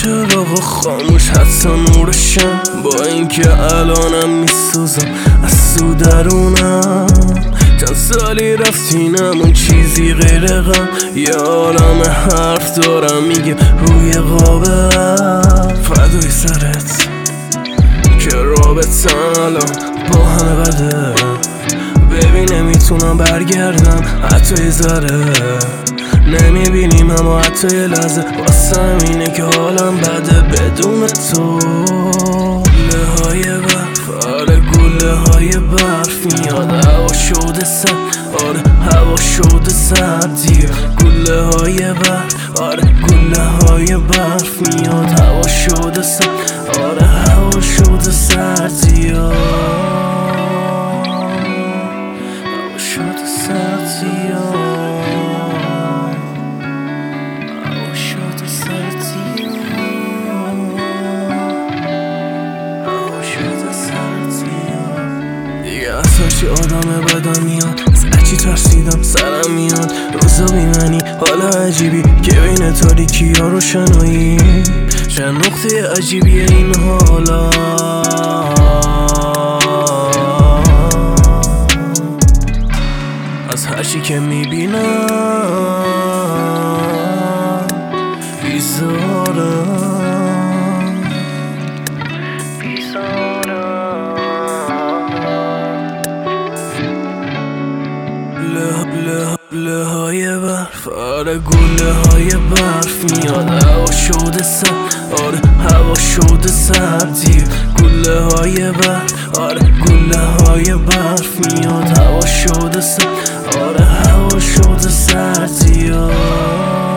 چراغ خاموش حتی نورشم، با اینکه الانم میسوزم از تو درونم. چند سالی رفتینم اون چیزی غیر غم، یه عالم حرف دارم میگه روی قابه فدای سرت که رابطه الان با همه بده. ببین نمیتونم برگردم حتی یه ذره، نمیبینیم اما حتی یه لحظه، واسم اینه که حالم بده بدون تو. گله های برف، آره گله های برف میاد، هوا شده سرد، آره هوا شده سردی. گله های برف، آره گله های برف میاد، هوا شده سرد، آره هوا شده سردی. هوا شده سردی. دیگه از هرچی آدم بدم میاد، از هرچی ترسیدم سرم میاد. روزا بیمنی حالا عجیبی که بین تاریکی ها روشنایی، چه نقطه عجیبیه این حالا. از هرچی که میبینم بیزارم. گله های برف، آره گله های برف میاد، هوا شده سرد، آره هوا شده سردی. گله های برف، آره گله های برف میاد، هوا شده سرد، آره هوا شده سردی.